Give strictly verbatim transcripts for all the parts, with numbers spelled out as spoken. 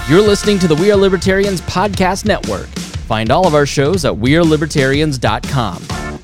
You're listening to the We Are Libertarians Podcast Network. Find all of our shows at we are libertarians dot com.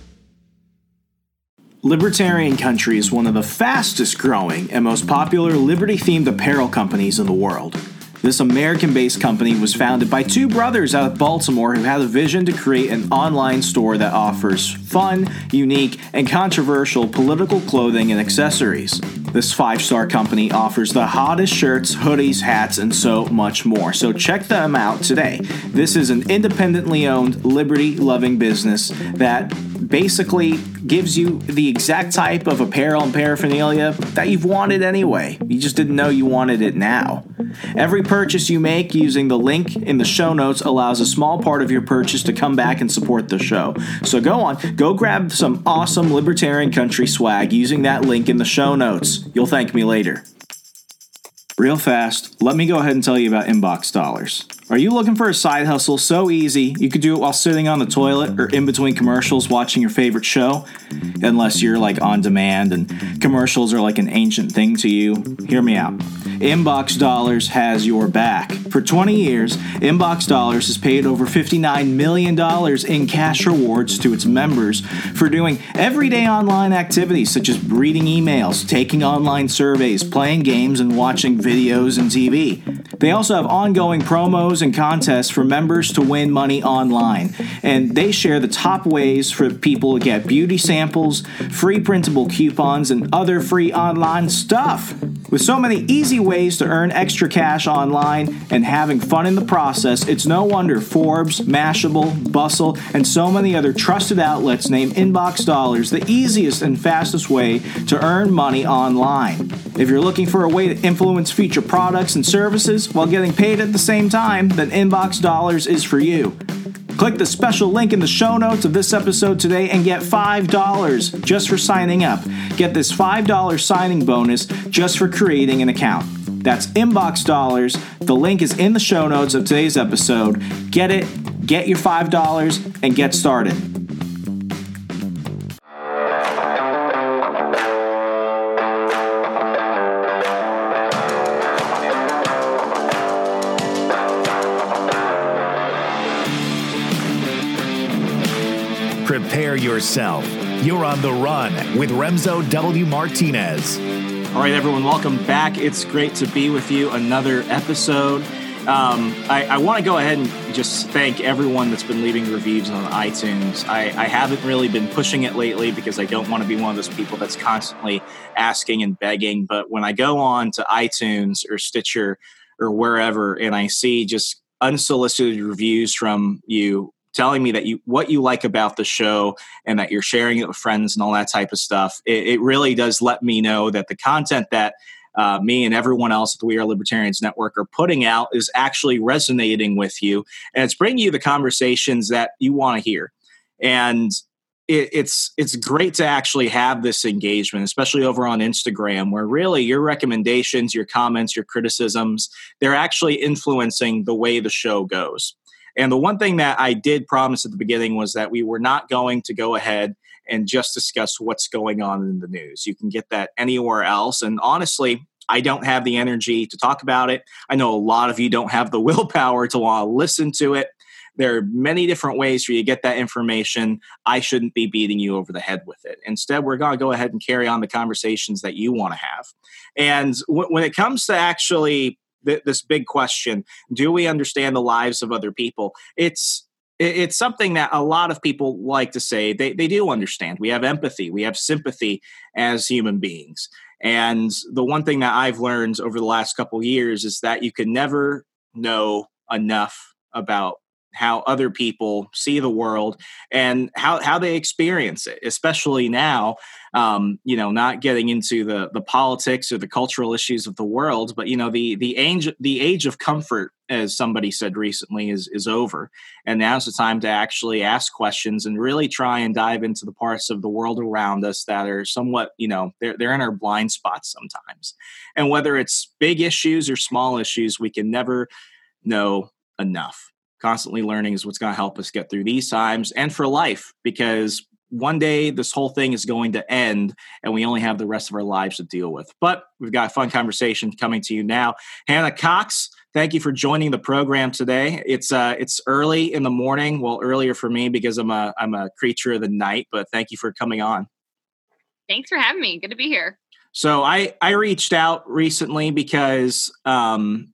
Libertarian Country is one of the fastest growing and most popular liberty-themed apparel companies in the world. This American-based company was founded by two brothers out of Baltimore who had a vision to create an online store that offers fun, unique, and controversial political clothing and accessories. This five-star company offers the hottest shirts, hoodies, hats, and so much more. So check them out today. This is an independently owned, liberty-loving business that basically gives you the exact type of apparel and paraphernalia that you've wanted anyway. You just didn't know you wanted it now. Every purchase you make using the link in the show notes allows a small part of your purchase to come back and support the show. So go on, go grab some awesome Libertarian Country swag using that link in the show notes. You'll thank me later. Real fast, let me go ahead and tell you about Inbox Dollars. Are you looking for a side hustle so easy you could do it while sitting on the toilet or in between commercials watching your favorite show? Unless you're like on demand and commercials are like an ancient thing to you, hear me out. Inbox Dollars has your back. For twenty years, Inbox Dollars has paid over fifty-nine million dollars in cash rewards to its members for doing everyday online activities such as reading emails, taking online surveys, playing games, and watching videos and T V. They also have ongoing promos and contests for members to win money online. And they share the top ways for people to get beauty samples, free printable coupons, and other free online stuff. With so many easy ways to earn extra cash online and having fun in the process, it's no wonder Forbes, Mashable, Bustle, and so many other trusted outlets name Inbox Dollars the easiest and fastest way to earn money online. If you're looking for a way to influence future products and services while getting paid at the same time, then Inbox Dollars is for you. Click the special link in the show notes of this episode today and get five dollars just for signing up. Get this five dollars signing bonus just for creating an account. That's Inbox Dollars. The link is in the show notes of today's episode. Get it, get your five dollars, and get started. Prepare yourself. You're on the run with Remzo W. Martinez. All right, everyone, welcome back. It's great to be with you. Another episode. Um, I, I want to go ahead and just thank everyone that's been leaving reviews on iTunes. I, I haven't really been pushing it lately because I don't want to be one of those people that's constantly asking and begging. But when I go on to iTunes or Stitcher or wherever and I see just unsolicited reviews from you, telling me that you what you like about the show and that you're sharing it with friends and all that type of stuff, it, it really does let me know that the content that uh, me and everyone else at the We Are Libertarians Network are putting out is actually resonating with you, and it's bringing you the conversations that you want to hear. And it, it's it's great to actually have this engagement, especially over on Instagram, where really your recommendations, your comments, your criticisms, they're actually influencing the way the show goes. And the one thing that I did promise at the beginning was that we were not going to go ahead and just discuss what's going on in the news. You can get that anywhere else. And honestly, I don't have the energy to talk about it. I know a lot of you don't have the willpower to want to listen to it. There are many different ways for you to get that information. I shouldn't be beating you over the head with it. Instead, we're going to go ahead and carry on the conversations that you want to have. And w- when it comes to actually this big question, do we understand the lives of other people? It's it's something that a lot of people like to say they, they do understand. We have empathy. We have sympathy as human beings. And the one thing that I've learned over the last couple of years is that you can never know enough about how other people see the world and how, how they experience it, especially now, um, you know, not getting into the, the politics or the cultural issues of the world, but, you know, the, the age, the age of comfort, as somebody said recently, is, is over. And now's the time to actually ask questions and really try and dive into the parts of the world around us that are somewhat, you know, they're, they're in our blind spots sometimes. And whether it's big issues or small issues, we can never know enough. Constantly learning is what's going to help us get through these times and for life, because one day this whole thing is going to end and we only have the rest of our lives to deal with. But we've got a fun conversation coming to you now. Hannah Cox, Thank you for joining the program today. It's uh, it's early in the morning. Well, earlier for me because I'm a I'm a creature of the night. But thank you for coming on. Thanks for having me. Good to be here. So I I reached out recently because um,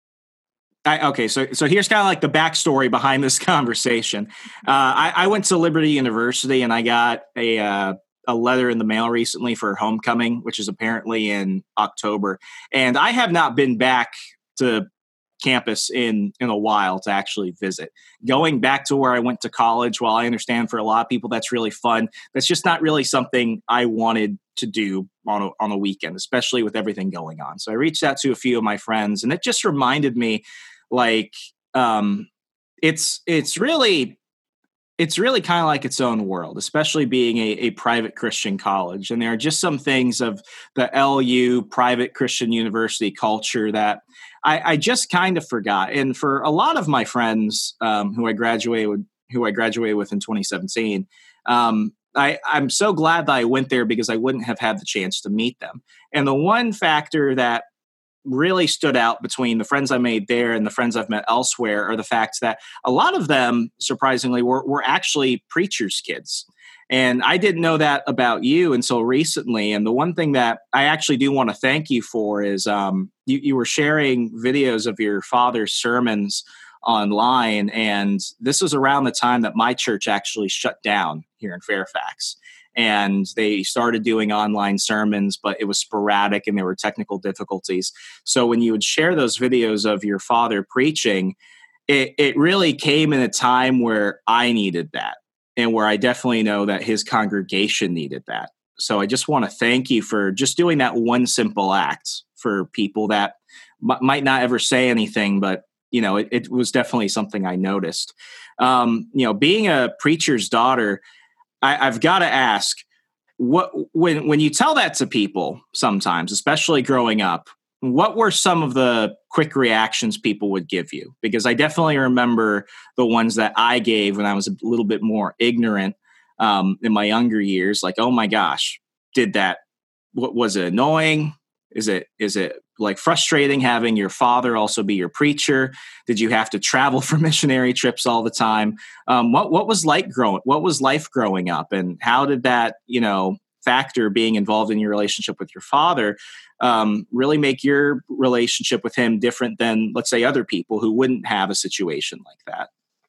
I, okay, so so here's kind of like the backstory behind this conversation. Uh, I, I went to Liberty University and I got a uh, a letter in the mail recently for homecoming, which is apparently in October, and I have not been back to campus in in a while to actually visit. Going back to where I went to college, while I understand for a lot of people that's really fun, that's just not really something I wanted to do on a, on a weekend, especially with everything going on. So I reached out to a few of my friends, and it just reminded me, like, um, it's it's really it's really kind of like its own world, especially being a, a private Christian college. And there are just some things of the L U private Christian university culture that I, I just kind of forgot. And for a lot of my friends um, who I graduated with, who I graduated with in twenty seventeen, um, I, I'm so glad that I went there because I wouldn't have had the chance to meet them. And the one factor that really stood out between the friends I made there and the friends I've met elsewhere are the facts that a lot of them, surprisingly, were, were actually preachers' kids. And I didn't know that about you until recently. And the one thing that I actually do want to thank you for is um, you, you were sharing videos of your father's sermons online. And this was around the time that my church actually shut down here in Fairfax. And they started doing online sermons, but it was sporadic and there were technical difficulties. So when you would share those videos of your father preaching, it, it really came in a time where I needed that and where I definitely know that his congregation needed that. So I just want to thank you for just doing that one simple act for people that m- might not ever say anything, but you know, it, it was definitely something I noticed. Um, you know, being a preacher's daughter, I, I've got to ask, what when when you tell that to people sometimes, especially growing up, what were some of the quick reactions people would give you? Because I definitely remember the ones that I gave when I was a little bit more ignorant um, in my younger years. Like, oh my gosh, did that? What was it? Annoying? Is it is it like frustrating having your father also be your preacher? Did you have to travel for missionary trips all the time? Um, what what was like growing? What was life growing up, and how did that you know factor being involved in your relationship with your father um, really make your relationship with him different than, let's say, other people who wouldn't have a situation like that?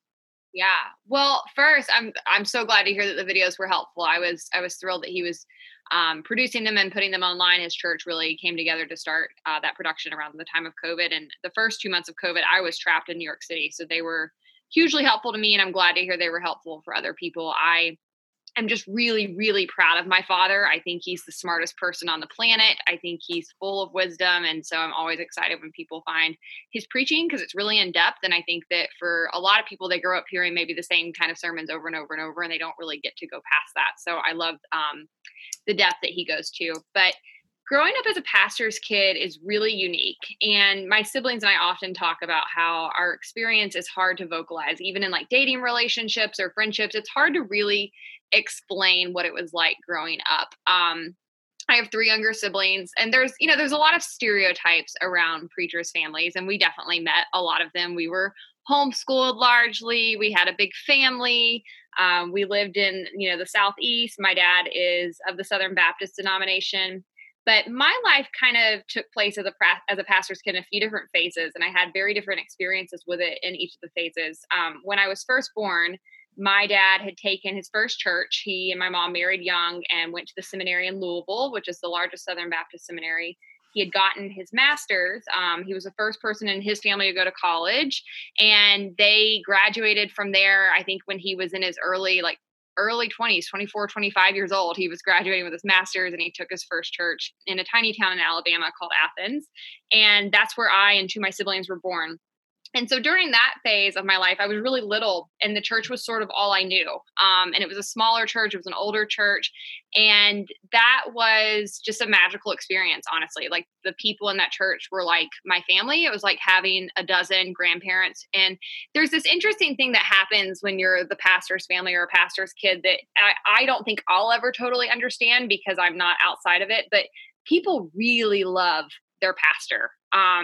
Yeah. Well, first, I'm I'm so glad to hear that the videos were helpful. I was I was thrilled that he was um, producing them and putting them online. His church really came together to start uh, that production around the time of COVID. And the first two months of COVID, I was trapped in New York City, so they were hugely helpful to me, and I'm glad to hear they were helpful for other people. I I'm just really, really proud of my father. I think he's the smartest person on the planet. I think he's full of wisdom. And so I'm always excited when people find his preaching because it's really in depth. And I think that for a lot of people, they grow up hearing maybe the same kind of sermons over and over and over, and they don't really get to go past that. So I love um, the depth that he goes to. But growing up as a pastor's kid is really unique. And my siblings and I often talk about how our experience is hard to vocalize, even in like dating relationships or friendships. It's hard to really explain what it was like growing up. Um, I have three younger siblings, and there's, you know, there's a lot of stereotypes around preachers' families, and we definitely met a lot of them. We were homeschooled largely. We had a big family. Um, we lived in, you know, the Southeast. My dad is of the Southern Baptist denomination. But my life kind of took place as a as a pastor's kid in a few different phases, and I had very different experiences with it in each of the phases. Um, when I was first born, my dad had taken his first church. He and my mom married young and went to the seminary in Louisville, which is the largest Southern Baptist seminary. He had gotten his master's. Um, he was the first person in his family to go to college, and they graduated from there. I think when he was in his early, like early twenties, twenty-four, twenty-five years old, he was graduating with his master's, and he took his first church in a tiny town in Alabama called Athens. And that's where I and two of my siblings were born. And so during that phase of my life, I was really little, and the church was sort of all I knew. Um, and it was a smaller church. It was an older church. And that was just a magical experience, honestly. Like the people in that church were like my family. It was like having a dozen grandparents. And there's this interesting thing that happens when you're the pastor's family or a pastor's kid that I, I don't think I'll ever totally understand because I'm not outside of it. But people really love their pastor. Um,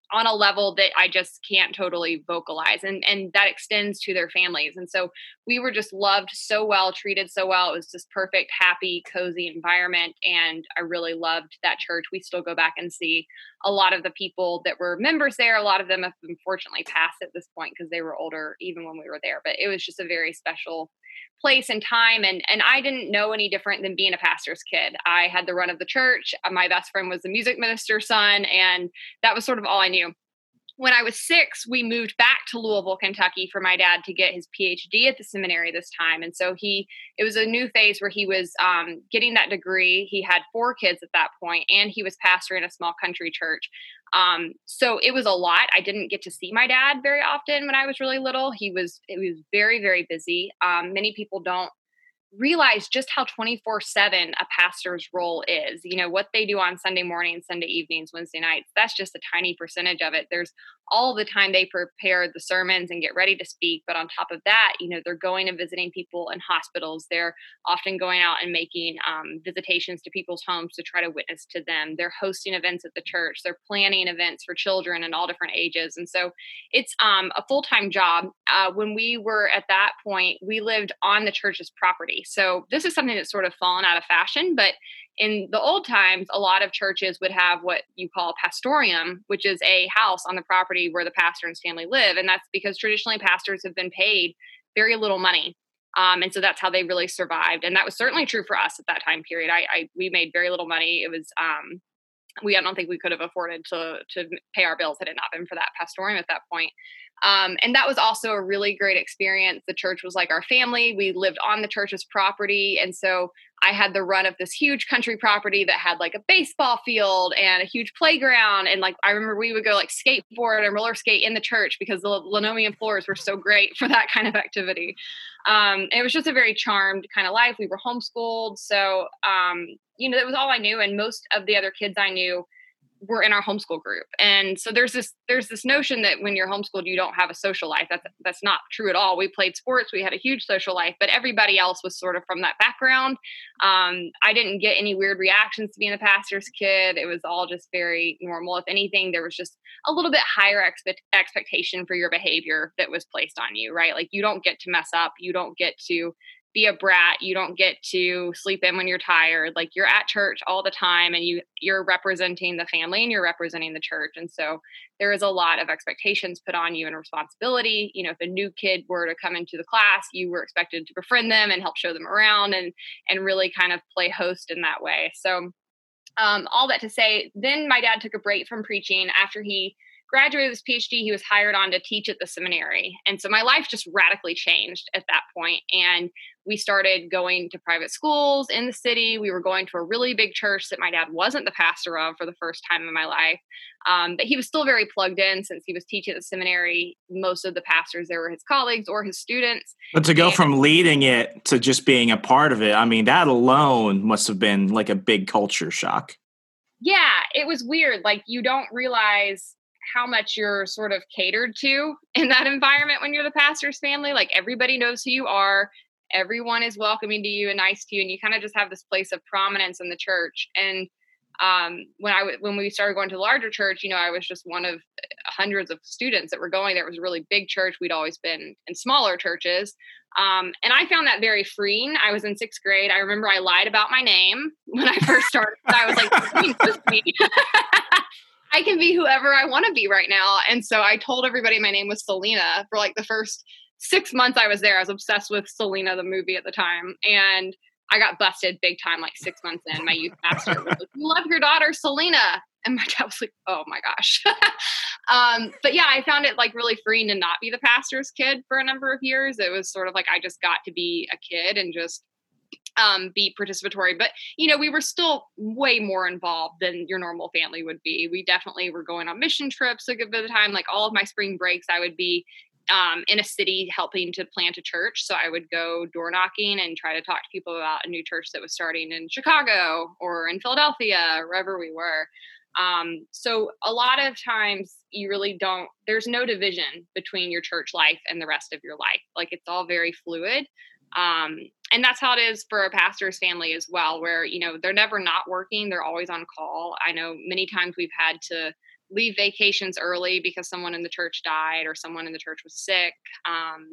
on a level that I just can't totally vocalize. And, and that extends to their families. And so we were just loved so well, treated so well. It was just perfect, happy, cozy environment. And I really loved that church. We still go back and see a lot of the people that were members there. A lot of them have unfortunately passed at this point because they were older even when we were there. But it was just a very special place and time. And, and I didn't know any different than being a pastor's kid. I had the run of the church. My best friend was the music minister's son. And that was sort of all I knew. When I was six, we moved back to Louisville, Kentucky for my dad to get his P H D at the seminary this time. And so he, it was a new phase where he was um, getting that degree. He had four kids at that point, and he was pastoring a small country church. Um, so it was a lot. I didn't get to see my dad very often when I was really little. He was, it was very, very busy. Um, many people don't realize just how twenty-four seven a pastor's role is. You know, what they do on Sunday mornings, Sunday evenings, Wednesday nights, that's just a tiny percentage of it. There's all the time they prepare the sermons and get ready to speak. But on top of that, you know, they're going and visiting people in hospitals. They're often going out and making um, visitations to people's homes to try to witness to them. They're hosting events at the church. They're planning events for children in all different ages. And so it's um, a full-time job. Uh, when we were at that point, we lived on the church's property. So this is something that's sort of fallen out of fashion, but in the old times, a lot of churches would have what you call a pastorium, which is a house on the property where the pastor and his family live. And that's because traditionally pastors have been paid very little money. Um, and so that's how they really survived. And that was certainly true for us at that time period. I, I we made very little money. It was, um, we, I don't think we could have afforded to, to pay our bills had it not been for that pastorium at that point. Um, and that was also a really great experience. The church was like our family. We lived on the church's property. And so I had the run of this huge country property that had like a baseball field and a huge playground. And like, I remember we would go like skateboard and roller skate in the church because the linoleum floors were so great for that kind of activity. Um, it was just a very charmed kind of life. We were homeschooled. So, um, you know, that was all I knew. And most of the other kids I knew were in our homeschool group. And so there's this, there's this notion that when you're homeschooled, you don't have a social life. That's, that's not true at all. We played sports. We had a huge social life, but everybody else was sort of from that background. Um, I didn't get any weird reactions to being a pastor's kid. It was all just very normal. If anything, there was just a little bit higher expect, expectation for your behavior that was placed on you, right? Like you don't get to mess up. You don't get to be a brat. You don't get to sleep in when you're tired. Like you're at church all the time and you, you're representing the family and you're representing the church. And so there is a lot of expectations put on you and responsibility. You know, if a new kid were to come into the class, you were expected to befriend them and help show them around and, and really kind of play host in that way. So um, all that to say, then my dad took a break from preaching after he graduated with his P H D. He was hired on to teach at the seminary. And so my life just radically changed at that point. And we started going to private schools in the city. We were going to a really big church that my dad wasn't the pastor of for the first time in my life. Um, but he was still very plugged in since he was teaching at the seminary. Most of the pastors there were his colleagues or his students. But to go and, from leading it to just being a part of it, I mean, that alone must have been like a big culture shock. Yeah, it was weird. Like you don't realize how much you're sort of catered to in that environment when you're the pastor's family. Like everybody knows who you are. Everyone is welcoming to you and nice to you. And you kind of just have this place of prominence in the church. And um, when I, w- when we started going to the larger church, you know, I was just one of hundreds of students that were going there. It was a really big church. We'd always been in smaller churches. Um, and I found that very freeing. I was in sixth grade. I remember I lied about my name when I first started. I was like, I can be whoever I want to be right now. And so I told everybody my name was Selena for like the first six months I was there. I was obsessed with Selena, the movie at the time. And I got busted big time, like six months in. My youth pastor was like, "You love your daughter, Selena." And my dad was like, "Oh my gosh." um, but yeah, I found it like really freeing to not be the pastor's kid for a number of years. It was sort of like, I just got to be a kid and just um, be participatory. But, you know, we were still way more involved than your normal family would be. We definitely were going on mission trips a good bit of the time. Like all of my spring breaks, I would be um, in a city helping to plant a church. So I would go door knocking and try to talk to people about a new church that was starting in Chicago or in Philadelphia, wherever we were. Um, so a lot of times you really don't, there's no division between your church life and the rest of your life. Like it's all very fluid. Um, and that's how it is for a pastor's family as well, where, you know, they're never not working. They're always on call. I know many times we've had to leave vacations early because someone in the church died or someone in the church was sick. Um,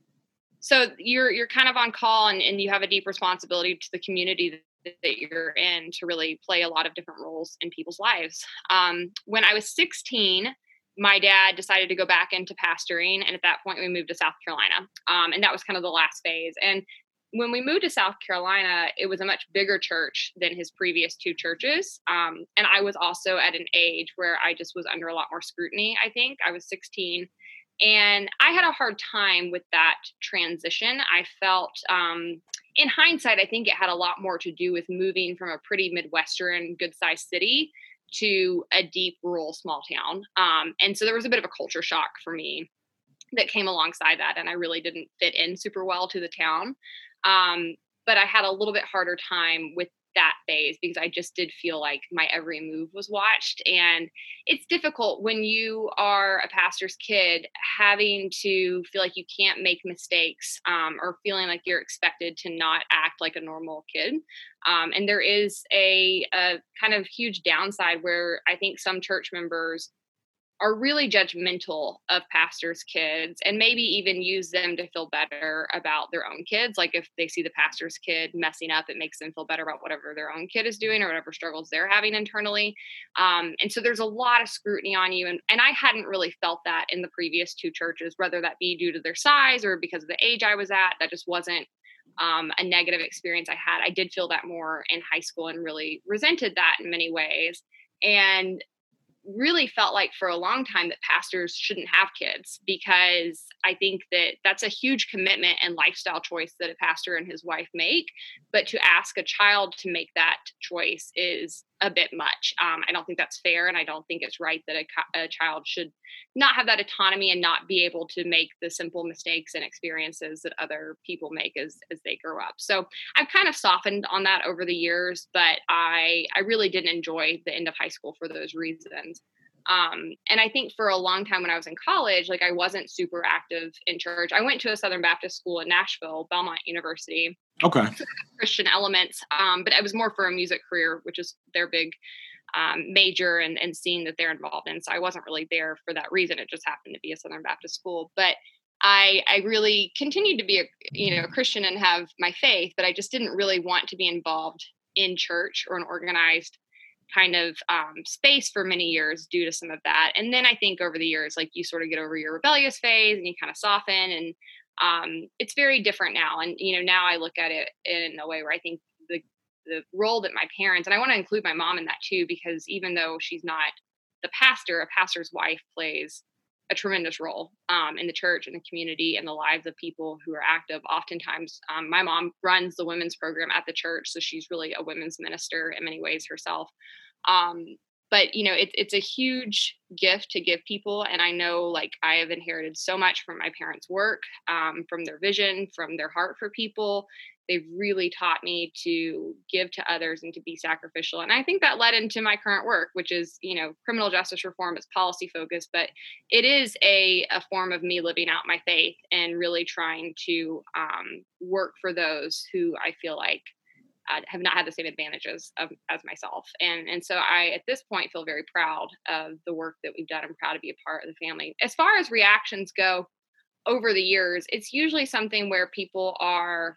so you're you're kind of on call, and, and you have a deep responsibility to the community that, that you're in to really play a lot of different roles in people's lives. Um, when I was sixteen, my dad decided to go back into pastoring, and at that point we moved to South Carolina, um, and that was kind of the last phase. And when we moved to South Carolina, it was a much bigger church than his previous two churches. Um, and I was also at an age where I just was under a lot more scrutiny, I think. I was sixteen. And I had a hard time with that transition. I felt, um, in hindsight, I think it had a lot more to do with moving from a pretty Midwestern, good-sized city to a deep rural small town. Um, and so there was a bit of a culture shock for me that came alongside that. And I really didn't fit in super well to the town. Um, but I had a little bit harder time with that phase because I just did feel like my every move was watched. And it's difficult when you are a pastor's kid, having to feel like you can't make mistakes, um, or feeling like you're expected to not act like a normal kid. Um, and there is a, a kind of huge downside where I think some church members are really judgmental of pastors' kids and maybe even use them to feel better about their own kids. Like if they see the pastor's kid messing up, it makes them feel better about whatever their own kid is doing or whatever struggles they're having internally. Um, and so there's a lot of scrutiny on you. And, and I hadn't really felt that in the previous two churches, whether that be due to their size or because of the age I was at. That just wasn't um, a negative experience I had. I did feel that more in high school and really resented that in many ways. And really felt like for a long time that pastors shouldn't have kids, because I think that that's a huge commitment and lifestyle choice that a pastor and his wife make. But to ask a child to make that choice is a bit much. Um, I don't think that's fair. And I don't think it's right that a, a child should not have that autonomy and not be able to make the simple mistakes and experiences that other people make as, as they grow up. So I've kind of softened on that over the years, but I, I really didn't enjoy the end of high school for those reasons. Um, and I think for a long time when I was in college, like I wasn't super active in church. I went to a Southern Baptist school in Nashville, Belmont University. Okay. Christian elements. Um, but it was more for a music career, which is their big um, major and, and scene that they're involved in. So I wasn't really there for that reason. It just happened to be a Southern Baptist school. But I, I really continued to be a, you know, a Christian and have my faith, but I just didn't really want to be involved in church or an organized kind of um, space for many years due to some of that. And then I think over the years, like you sort of get over your rebellious phase and you kind of soften, and um, it's very different now. And, you know, now I look at it in a way where I think the, the role that my parents, and I want to include my mom in that too, because even though she's not the pastor, a pastor's wife plays a tremendous role um, in the church and the community and the lives of people who are active. Oftentimes, um, my mom runs the women's program at the church, so she's really a women's minister in many ways herself. Um, but, you know, it, it's a huge gift to give people. And I know, like, I have inherited so much from my parents' work, um, from their vision, from their heart for people. They've really taught me to give to others and to be sacrificial. And I think that led into my current work, which is, you know, criminal justice reform. It's policy focused, but it is a, a form of me living out my faith and really trying to um, work for those who I feel like uh, have not had the same advantages of, as myself. And, and so I, at this point, feel very proud of the work that we've done. I'm proud to be a part of the family. As far as reactions go over the years, it's usually something where people are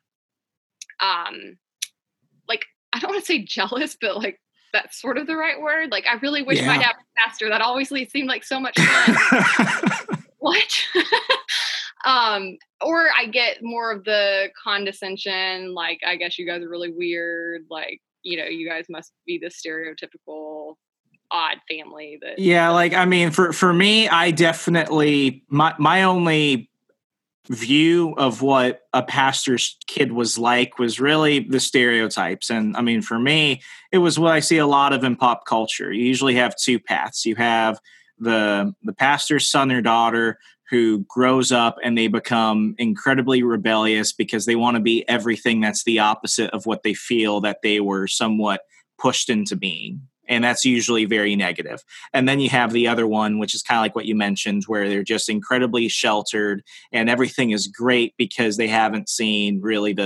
um like, I don't want to say jealous, but like that's sort of the right word. Like, I really wish yeah. my dad was faster. That always seemed like so much fun. What? um or I get more of the condescension, like, I guess you guys are really weird, like, you know, you guys must be the stereotypical odd family that yeah like I mean for for me, I definitely my my only view of what a pastor's kid was like was really the stereotypes. And I mean, for me, it was what I see a lot of in pop culture. You usually have two paths. You have the the pastor's son or daughter who grows up and they become incredibly rebellious because they want to be everything that's the opposite of what they feel that they were somewhat pushed into being. And that's usually very negative. And then you have the other one, which is kind of like what you mentioned, where they're just incredibly sheltered and everything is great because they haven't seen really the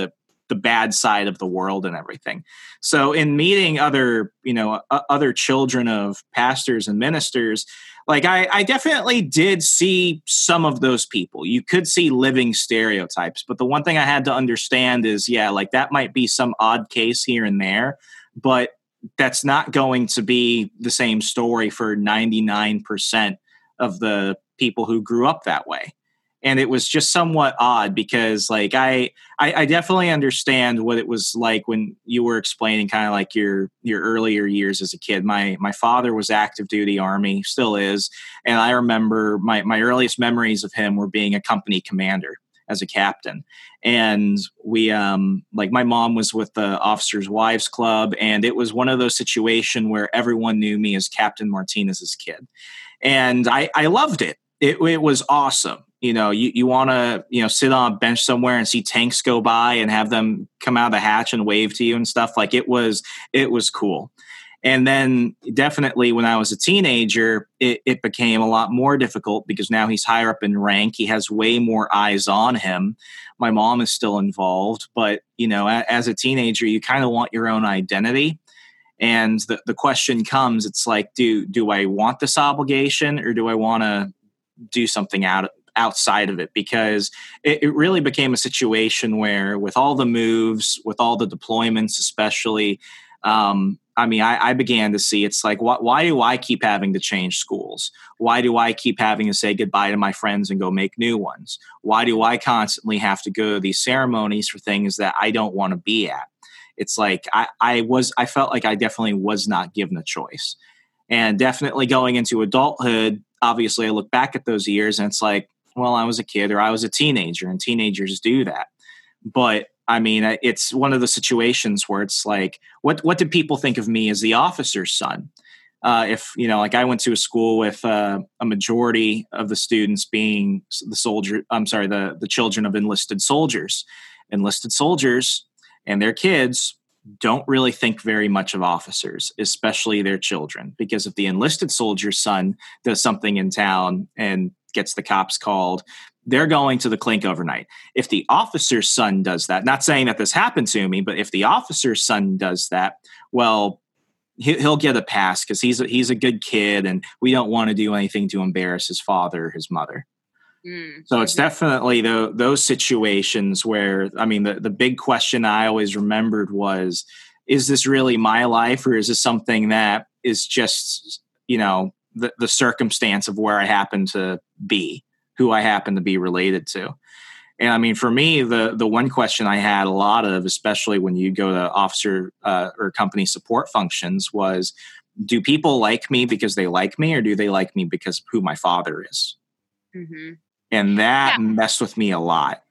the bad side of the world and everything. So in meeting other, you know, uh, other children of pastors and ministers, like I, I definitely did see some of those people. You could see living stereotypes, but the one thing I had to understand is, yeah, like that might be some odd case here and there, but that's not going to be the same story for ninety-nine percent of the people who grew up that way. And it was just somewhat odd because like, I, I, I definitely understand what it was like when you were explaining kind of like your, your earlier years as a kid. My, my father was active duty Army, still is. And I remember my, my earliest memories of him were being a company commander as a captain. And we, um, like my mom was with the Officers' Wives Club. And it was one of those situations where everyone knew me as Captain Martinez's kid. And I, I loved it. It, it was awesome. You know, you, you want to, you know, sit on a bench somewhere and see tanks go by and have them come out of the hatch and wave to you and stuff. Like it was, it was cool. And then definitely when I was a teenager, it, it became a lot more difficult because now he's higher up in rank. He has way more eyes on him. My mom is still involved, but you know, a, as a teenager, you kind of want your own identity. And the, the question comes, it's like, do, do I want this obligation or do I want to do something out outside of it? Because it, it really became a situation where with all the moves, with all the deployments, especially, um, I mean, I, I began to see it's like, wh- why do I keep having to change schools? Why do I keep having to say goodbye to my friends and go make new ones? Why do I constantly have to go to these ceremonies for things that I don't want to be at? It's like, I, I was, I felt like I definitely was not given a choice. And definitely going into adulthood, obviously I look back at those years and it's like, well, I was a kid or I was a teenager and teenagers do that. But I mean, it's one of the situations where it's like, what, what did people think of me as the officer's son? Uh, if, you know, like I went to a school with uh, a majority of the students being the soldier, I'm sorry, the, the children of enlisted soldiers, enlisted soldiers and their kids don't really think very much of officers, especially their children, because if the enlisted soldier's son does something in town and gets the cops called, they're going to the clink overnight. If the officer's son does that, not saying that this happened to me, but if the officer's son does that, well, he'll get a pass because he's a, he's a good kid and we don't want to do anything to embarrass his father or his mother. Mm. So it's definitely the, those situations where, I mean, the, the big question I always remembered was, is this really my life or is this something that is just, you know, the, the circumstance of where I happen to be, who I happen to be related to? And I mean, for me, the the one question I had a lot of, especially when you go to officer uh, or company support functions, was, do people like me because they like me or do they like me because of who my father is? Mm-hmm. And that yeah. messed with me a lot.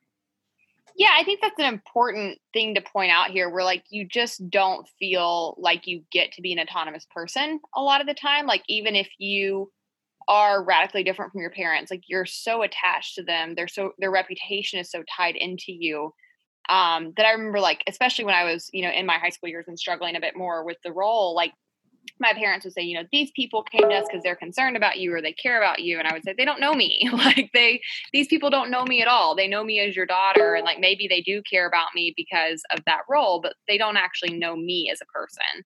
Yeah, I think that's an important thing to point out here where like you just don't feel like you get to be an autonomous person a lot of the time. Like even if you are radically different from your parents, like you're so attached to them, they're so their reputation is so tied into you. Um, that I remember like, especially when I was, you know, in my high school years and struggling a bit more with the role, like my parents would say, you know, these people came to us because they're concerned about you or they care about you. And I would say, they don't know me. Like they, these people don't know me at all. They know me as your daughter. And like, maybe they do care about me because of that role, but they don't actually know me as a person.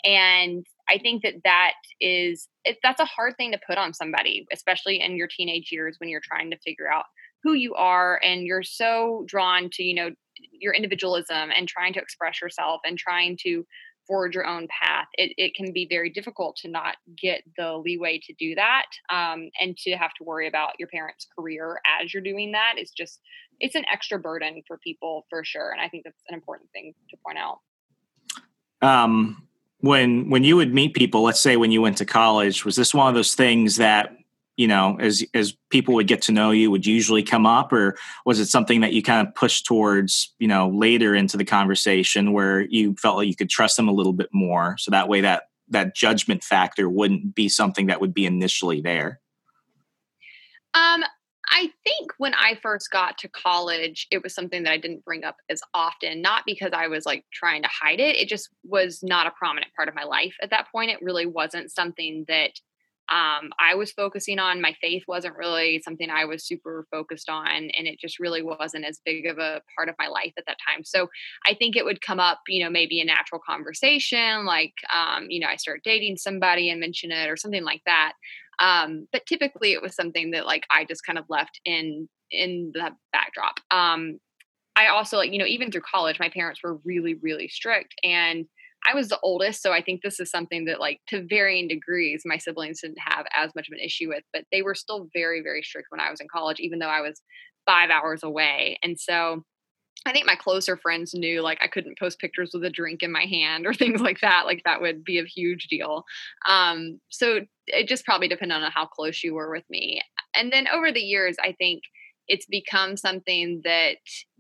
And I think that that is, it, that's a hard thing to put on somebody, especially in your teenage years when you're trying to figure out who you are and you're so drawn to, you know, your individualism and trying to express yourself and trying to forge your own path. It, it can be very difficult to not get the leeway to do that. Um, and to have to worry about your parents' career as you're doing that is just, it's an extra burden for people for sure. And I think that's an important thing to point out. Um, when, when you would meet people, let's say when you went to college, was this one of those things that, you know, as, as people would get to know you would usually come up, or was it something that you kind of pushed towards, you know, later into the conversation where you felt like you could trust them a little bit more? So that way that, that judgment factor wouldn't be something that would be initially there. Um, I think when I first got to college, it was something that I didn't bring up as often, not because I was like trying to hide it. It just was not a prominent part of my life at that point. It really wasn't something that um, I was focusing on. My faith wasn't really something I was super focused on, and it just really wasn't as big of a part of my life at that time. So I think it would come up, you know, maybe a natural conversation, like, um, you know, I start dating somebody and mention it or something like that. Um, but typically it was something that like I just kind of left in in the backdrop. Um, I also, like, you know, even through college, my parents were really, really strict, and I was the oldest. So I think this is something that, like, to varying degrees, my siblings didn't have as much of an issue with, but they were still very, very strict when I was in college, even though I was five hours away. And so I think my closer friends knew, like, I couldn't post pictures with a drink in my hand or things like that. Like, that would be a huge deal. Um, so it just probably depended on how close you were with me. And then over the years, I think it's become something that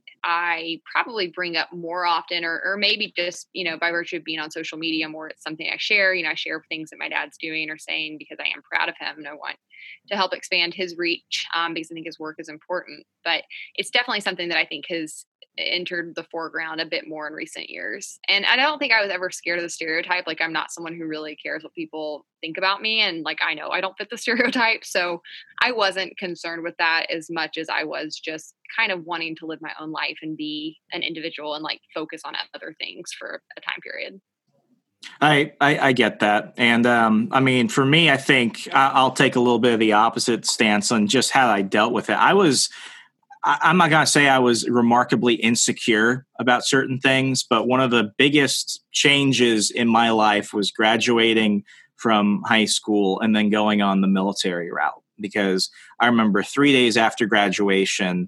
I probably bring up more often, or, or maybe just, you know, by virtue of being on social media more, it's something I share. You know, I share things that my dad's doing or saying because I am proud of him and I want to help expand his reach, um, because I think his work is important. But it's definitely something that I think has entered the foreground a bit more in recent years. And I don't think I was ever scared of the stereotype. Like, I'm not someone who really cares what people think about me. And like, I know I don't fit the stereotype. So I wasn't concerned with that as much as I was just kind of wanting to live my own life and be an individual and like focus on other things for a time period. I, I, I get that. And um, I mean, for me, I think I'll take a little bit of the opposite stance on just how I dealt with it. I was I'm not going to say I was remarkably insecure about certain things, but one of the biggest changes in my life was graduating from high school and then going on the military route. Because I remember three days after graduation,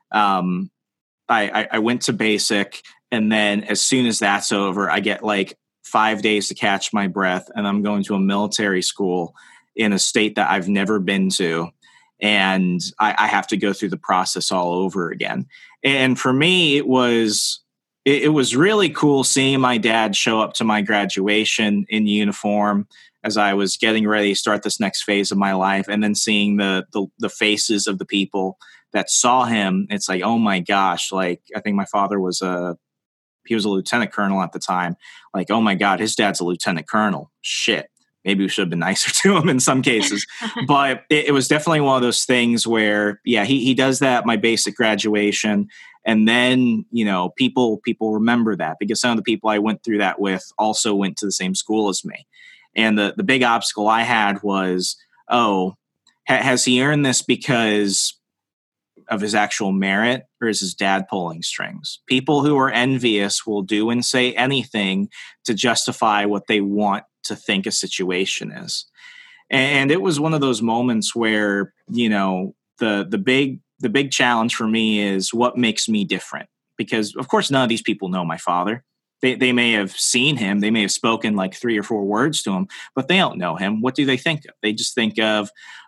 um, I, I, I went to basic. And then as soon as that's over, I get like five days to catch my breath. And I'm going to a military school in a state that I've never been to. And I, I have to go through the process all over again. And for me, it was it, it was really cool seeing my dad show up to my graduation in uniform as I was getting ready to start this next phase of my life, and then seeing the the, the faces of the people that saw him. It's like, oh my gosh! Like, I think my father was a he was a lieutenant colonel at the time. Like, oh my God, his dad's a lieutenant colonel. Shit. Maybe we should have been nicer to him in some cases, but it, it was definitely one of those things where, yeah, he he does that at my basic graduation. And then, you know, people, people remember that because some of the people I went through that with also went to the same school as me. And the, the big obstacle I had was, oh, ha- has he earned this because of his actual merit, or is his dad pulling strings? People who are envious will do and say anything to justify what they want to think a situation is. And it was one of those moments where, you know, the the big the big challenge for me is what makes me different. Because of course none of these people know my father. They they may have seen him, they may have spoken like three or four words to him, but they don't know him. What do they think of? They just think of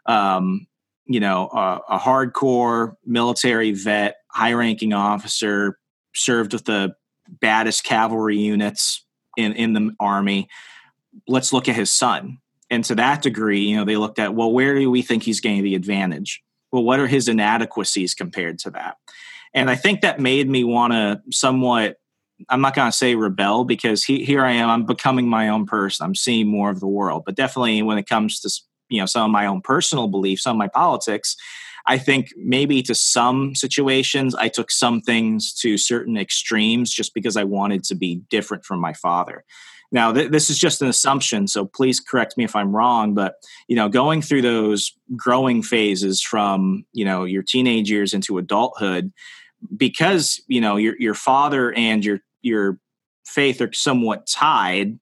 um, you know, a, a hardcore military vet, high-ranking officer, served with the baddest cavalry units in, in the Army. Let's look at his son. And to that degree, you know, they looked at, well, where do we think he's getting the advantage? Well, what are his inadequacies compared to that? And I think that made me want to somewhat, I'm not going to say rebel, because he, here I am, I'm becoming my own person. I'm seeing more of the world. But definitely when it comes to, you know, some of my own personal beliefs, some of my politics, I think maybe to some situations, I took some things to certain extremes just because I wanted to be different from my father. Now, th- this is just an assumption, so please correct me if I'm wrong, but, you know, going through those growing phases from, you know, your teenage years into adulthood, because, you know, your your father and your your faith are somewhat tied,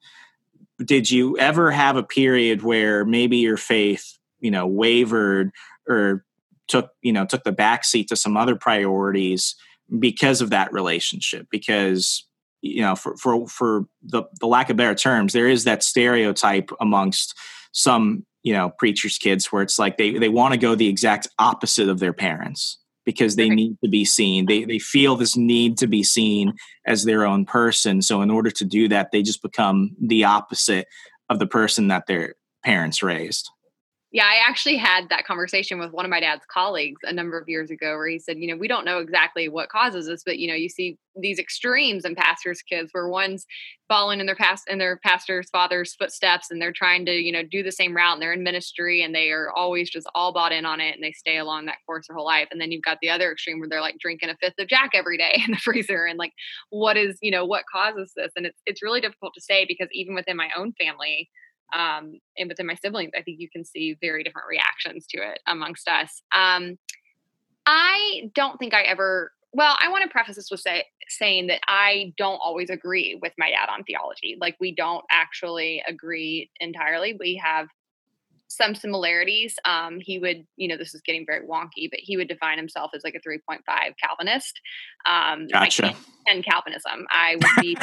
did you ever have a period where maybe your faith, you know, wavered or took, you know, took the backseat to some other priorities because of that relationship? Because, you know, for, for, for the, the lack of better terms, there is that stereotype amongst some, you know, preachers' kids where it's like they, they want to go the exact opposite of their parents because they need to be seen. They they feel this need to be seen as their own person. So in order to do that, they just become the opposite of the person that their parents raised. Yeah, I actually had that conversation with one of my dad's colleagues a number of years ago where he said, you know, we don't know exactly what causes this, but you know, you see these extremes in pastors' kids where one's following in their past in their pastor's father's footsteps and they're trying to, you know, do the same route and they're in ministry and they are always just all bought in on it and they stay along that course their whole life. And then you've got the other extreme where they're like drinking a fifth of Jack every day in the freezer and like what is, you know, what causes this? And it's it's really difficult to say because even within my own family, um, and within my siblings, I think you can see very different reactions to it amongst us. Um, I don't think I ever, well, I want to preface this with say, saying that I don't always agree with my dad on theology. Like we don't actually agree entirely. We have some similarities. Um, he would, you know, this is getting very wonky, but he would define himself as like a three point five Calvinist. Um, gotcha. I can't stand Calvinism. I would be,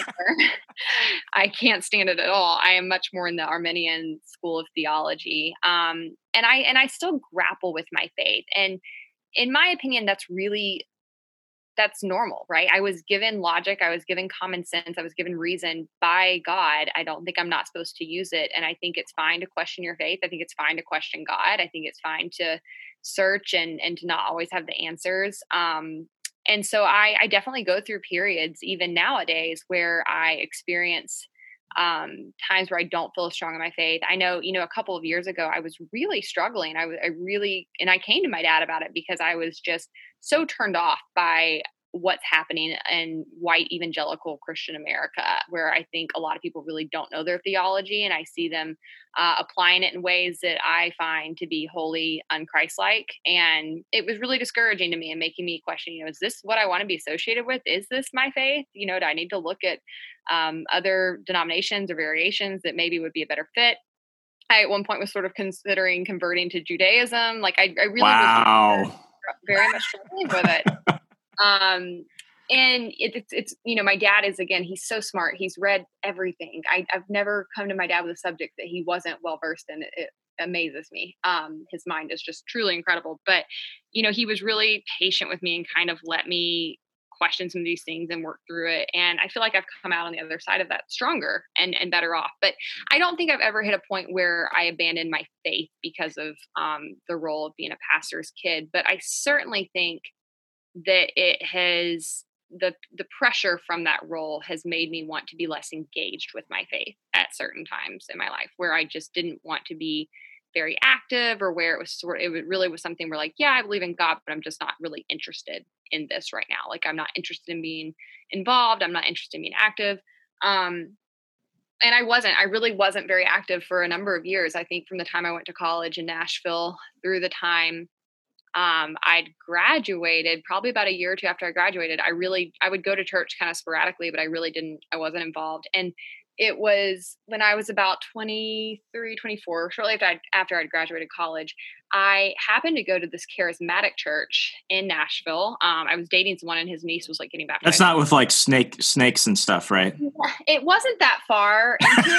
I can't stand it at all. I am much more in the Arminian school of theology. Um, and I, and I still grapple with my faith. And in my opinion, that's really, that's normal, right? I was given logic. I was given common sense. I was given reason by God. I don't think I'm not supposed to use it. And I think it's fine to question your faith. I think it's fine to question God. I think it's fine to search and, and to not always have the answers. Um, and so I, I definitely go through periods, even nowadays, where I experience um, times where I don't feel strong in my faith. I know, you know, a couple of years ago, I was really struggling. I was, I really, and I came to my dad about it because I was just so turned off by what's happening in white evangelical Christian America, where I think a lot of people really don't know their theology. And I see them uh, applying it in ways that I find to be wholly unchristlike. And it was really discouraging to me and making me question, you know, is this what I want to be associated with? Is this my faith? You know, do I need to look at um, other denominations or variations that maybe would be a better fit? I at one point was sort of considering converting to Judaism. Like I, I really wow. was very much struggling with it. Um, and it, it's, it's, you know, my dad is, again, he's so smart. He's read everything. I, I've never come to my dad with a subject that he wasn't well-versed in. It, it amazes me. Um, his mind is just truly incredible, but, you know, he was really patient with me and kind of let me question some of these things and work through it. And I feel like I've come out on the other side of that stronger and, and better off, but I don't think I've ever hit a point where I abandoned my faith because of, um, the role of being a pastor's kid. But I certainly think that it has the the pressure from that role has made me want to be less engaged with my faith at certain times in my life where I just didn't want to be very active or where it was sort it really was something where like, yeah, I believe in God, but I'm just not really interested in this right now. Like I'm not interested in being involved. I'm not interested in being active. Um, and I wasn't, I really wasn't very active for a number of years. I think from the time I went to college in Nashville through the time Um, I'd graduated probably about a year or two after I graduated. I really, I would go to church kind of sporadically, but I really didn't, I wasn't involved. And it was when I was about twenty-three, twenty-four, shortly after I'd, after I'd graduated college, I happened to go to this charismatic church in Nashville. Um, I was dating someone and his niece was like getting baptized. That's not with like snake, snakes and stuff, right? It wasn't that far into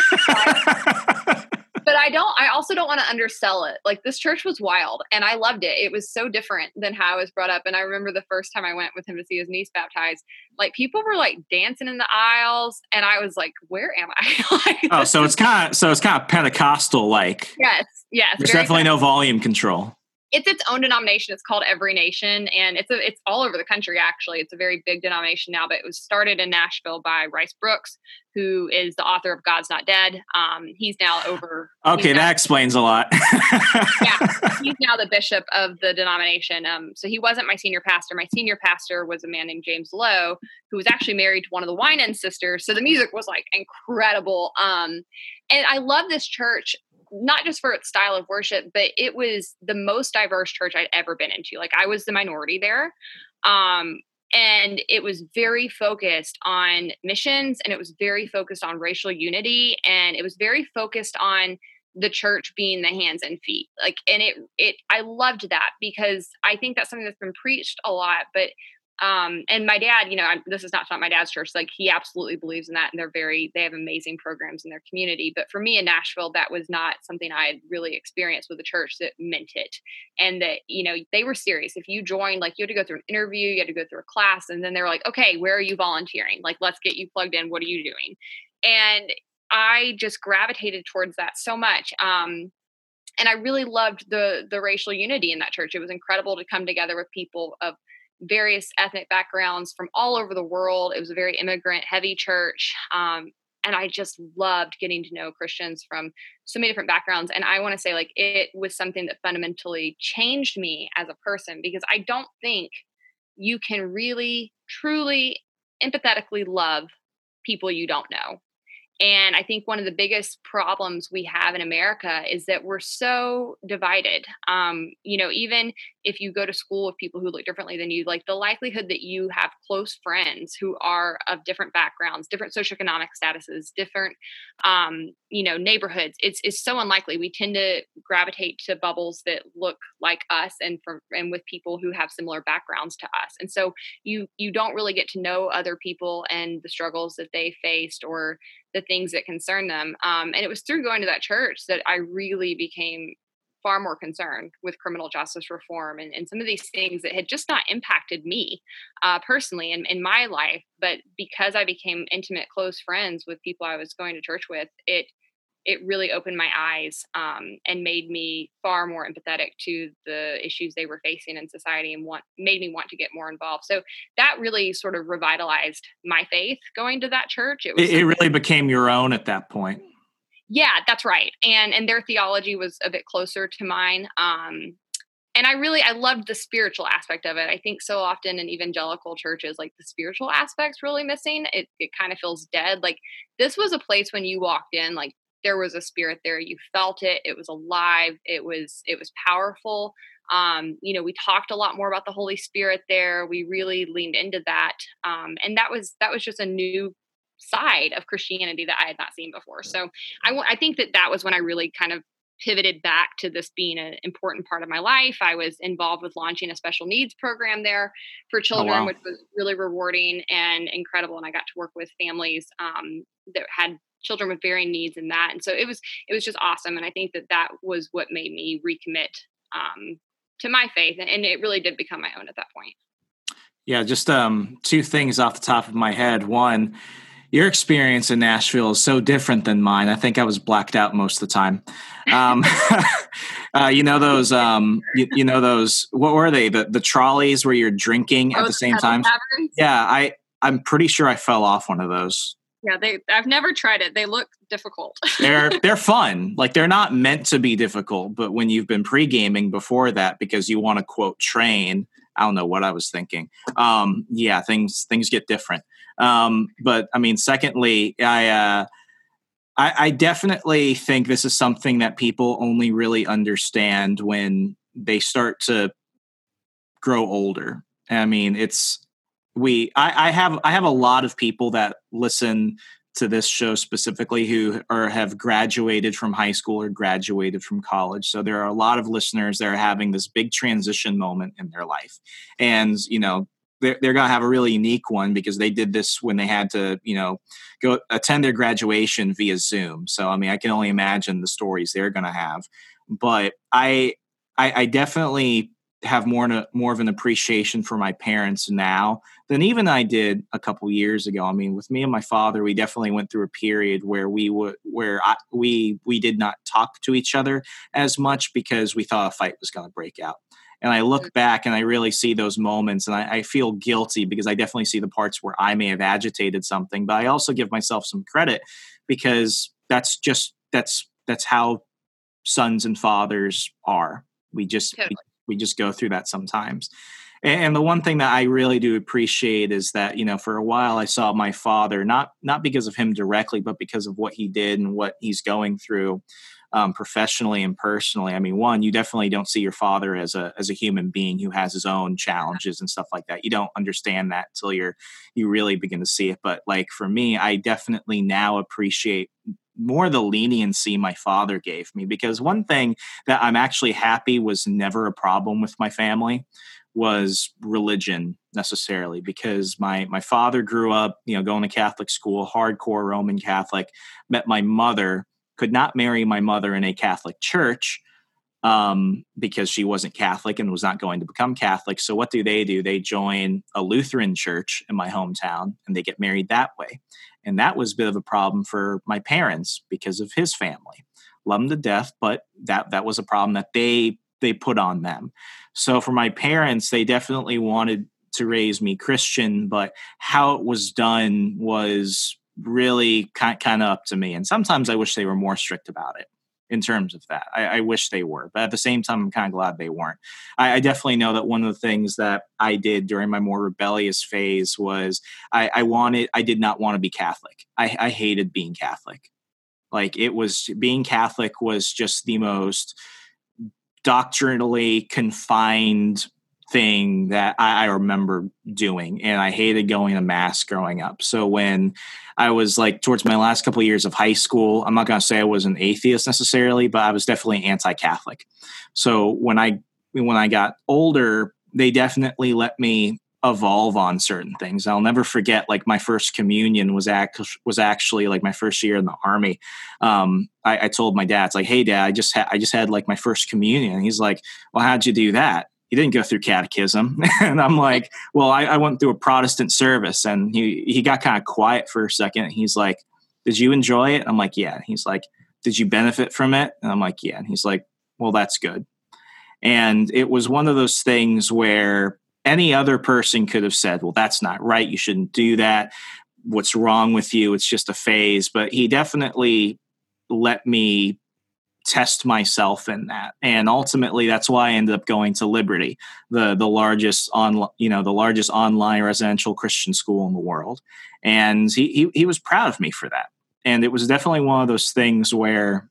it. But I don't, I also don't want to undersell it. Like this church was wild and I loved it. It was so different than how I was brought up. And I remember the first time I went with him to see his niece baptized, like people were like dancing in the aisles. And I was like, where am I? like, oh, so it's kind of, so it's kind of Pentecostal, like. Yes. Yes. There's definitely no volume control. It's its own denomination. It's called Every Nation, and it's a, it's all over the country. Actually, it's a very big denomination now. But it was started in Nashville by Rice Brooks, who is the author of God's Not Dead. Um, he's now over. Okay, now, that explains a lot. yeah, he's now the bishop of the denomination. Um, so he wasn't my senior pastor. My senior pastor was a man named James Lowe, who was actually married to one of the Winan sisters. So the music was like incredible. Um, and I love this church. Not just for its style of worship, but it was the most diverse church I'd ever been into. Like I was the minority there. Um, and it was very focused on missions and it was very focused on racial unity. And it was very focused on the church being the hands and feet. Like, and it, it, I loved that because I think that's something that's been preached a lot, but Um, and my dad, you know, I, this is not not my dad's church. Like he absolutely believes in that. And they're very, they have amazing programs in their community. But for me in Nashville, that was not something I had really experienced with a church that meant it. And that, you know, they were serious. If you joined, like you had to go through an interview, you had to go through a class. And then they were like, okay, where are you volunteering? Like, let's get you plugged in. What are you doing? And I just gravitated towards that so much. Um, and I really loved the the racial unity in that church. It was incredible to come together with people of various ethnic backgrounds from all over the world. It was a very immigrant heavy church. Um, and I just loved getting to know Christians from so many different backgrounds. And I want to say, like, it was something that fundamentally changed me as a person, because I don't think you can really, truly, empathetically love people you don't know. And I think one of the biggest problems we have in America is that we're so divided. Um, you know, even if you go to school with people who look differently than you, like the likelihood that you have close friends who are of different backgrounds, different socioeconomic statuses, different, um, you know, neighborhoods, it's, it's so unlikely. We tend to gravitate to bubbles that look like us, and from, and with people who have similar backgrounds to us. And so you, you don't really get to know other people and the struggles that they faced, or the things that concern them. Um, and it was through going to that church that I really became far more concerned with criminal justice reform and, and some of these things that had just not impacted me uh, personally in, in my life. But because I became intimate, close friends with people I was going to church with, it it really opened my eyes um, and made me far more empathetic to the issues they were facing in society, and want made me want to get more involved. So that really sort of revitalized my faith going to that church. It was It, it really became your own at that point. Yeah, that's right. And and their theology was a bit closer to mine. Um, and I really, I loved the spiritual aspect of it. I think so often in evangelical churches, like the spiritual aspect's really missing. It it kind of feels dead. Like this was a place when you walked in, like there was a spirit there. You felt it. It was alive. It was, it was powerful. Um, you know, we talked a lot more about the Holy Spirit there. We really leaned into that. Um, and that was, that was just a new side of Christianity that I had not seen before. So I, I think that that was when I really kind of pivoted back to this being an important part of my life. I was involved with launching a special needs program there for children, oh, wow. which was really rewarding and incredible. And I got to work with families um, that had children with varying needs in that. And so it was, it was just awesome. And I think that that was what made me recommit um, to my faith. And, and it really did become my own at that point. Yeah. Just um, two things off the top of my head. One, your experience in Nashville is so different than mine. I think I was blacked out most of the time. Um, uh, you know, those, um, you, you know, those, what were they? The, the trolleys where you're drinking oh, at the same time. Taverns? Yeah. I, I'm pretty sure I fell off one of those. Yeah, they. I've never tried it. They look difficult. they're they're fun. Like they're not meant to be difficult, but when you've been pre-gaming before that because you want to quote train, I don't know what I was thinking. Um, yeah, things things get different. Um, but I mean, secondly, I, uh, I I definitely think this is something that people only really understand when they start to grow older. I mean, it's. We, I, I have, I have a lot of people that listen to this show specifically who are have graduated from high school or graduated from college. So there are a lot of listeners that are having this big transition moment in their life, and you know they're they're going to have a really unique one because they did this when they had to, you know, go attend their graduation via Zoom. So I mean, I can only imagine the stories they're going to have. But I, I, I definitely have more more of an appreciation for my parents now than even I did a couple years ago. I mean, with me and my father, we definitely went through a period where we would where I, we we did not talk to each other as much because we thought a fight was going to break out. And I look back and I really see those moments, and I, I feel guilty because I definitely see the parts where I may have agitated something, but I also give myself some credit because that's just that's that's how sons and fathers are. We just totally. we, We just go through that sometimes. And the one thing that I really do appreciate is that, you know, for a while I saw my father, not not because of him directly, but because of what he did and what he's going through um, professionally and personally. I mean, one, you definitely don't see your father as a as a human being who has his own challenges and stuff like that. You don't understand that till you're you really begin to see it. But like for me, I definitely now appreciate more the leniency my father gave me, because one thing that I'm actually happy was never a problem with my family was religion necessarily, because my, my father grew up, you know, going to Catholic school, hardcore Roman Catholic, met my mother, could not marry my mother in a Catholic church um, because she wasn't Catholic and was not going to become Catholic. So what do they do? They join a Lutheran church in my hometown and they get married that way. And that was a bit of a problem for my parents because of his family. love them to death, but that that was a problem that they they put on them. So for my parents, they definitely wanted to raise me Christian, but how it was done was really kind kind of up to me. And sometimes I wish they were more strict about it in terms of that. I, I wish they were, but at the same time, I'm kind of glad they weren't. I, I definitely know that one of the things that I did during my more rebellious phase was I, I wanted, I did not want to be Catholic. I, I hated being Catholic. Like it was, being Catholic was just the most doctrinally confined thing that I, I remember doing. And I hated going to mass growing up. So when I was like towards my last couple of years of high school, I'm not going to say I was an atheist necessarily, but I was definitely anti-Catholic. So when I, when I got older, they definitely let me evolve on certain things. I'll never forget, like my first communion was act was actually like my first year in the Army. Um, I, I told my dad, it's like, hey dad, I just had, I just had like my first communion. And he's like, well, how'd you do that? He didn't go through catechism. And I'm like, well, I, I went through a Protestant service. And he, he got kind of quiet for a second. He's like, did you enjoy it? I'm like, yeah. And he's like, did you benefit from it? And I'm like, yeah. And he's like, well, that's good. And it was one of those things where any other person could have said, well, that's not right. You shouldn't do that. What's wrong with you? It's just a phase. But he definitely let me test myself in that. And ultimately that's why I ended up going to Liberty, the, the largest on, you know, the largest online residential Christian school in the world. And he, he, he was proud of me for that. And it was definitely one of those things where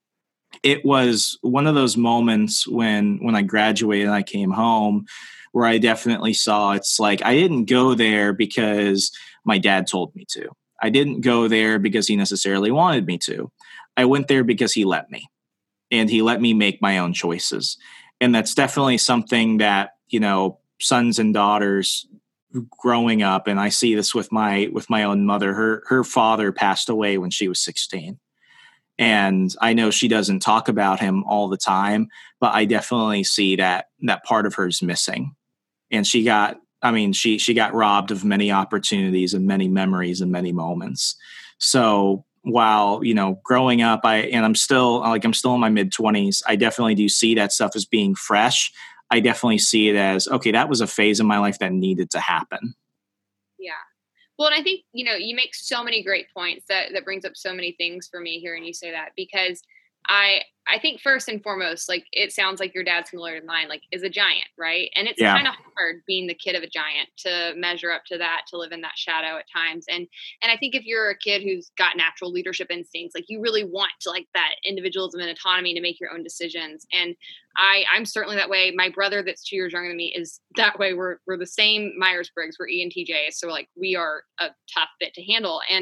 it was one of those moments when, when I graduated and I came home where I definitely saw it's like, I didn't go there because my dad told me to. I didn't go there because he necessarily wanted me to. I went there because he let me. And he let me make my own choices. And that's definitely something that, you know, sons and daughters growing up, and I see this with my with my own mother. Her her father passed away when she was sixteen. And I know she doesn't talk about him all the time, but I definitely see that that part of her is missing. And she got, I mean, she she got robbed of many opportunities and many memories and many moments. So while, you know, growing up, I, and I'm still like, I'm still in my mid twenties. I definitely do see that stuff as being fresh. I definitely see it as, okay, that was a phase in my life that needed to happen. Yeah. Well, and I think, you know, you make so many great points that, that brings up so many things for me hearing you say that, because I, I think first and foremost, like, it sounds like your dad, similar to mine, like, is a giant, right? And it's yeah. kind of hard being the kid of a giant to measure up to that, to live in that shadow at times. And, and I think if you're a kid who's got natural leadership instincts, like, you really want to, like, that individualism and autonomy to make your own decisions. And I, I'm certainly that way. My brother that's two years younger than me is that way. We're, we're the same Myers-Briggs. We're E N T J. So, like, we are a tough bit to handle. And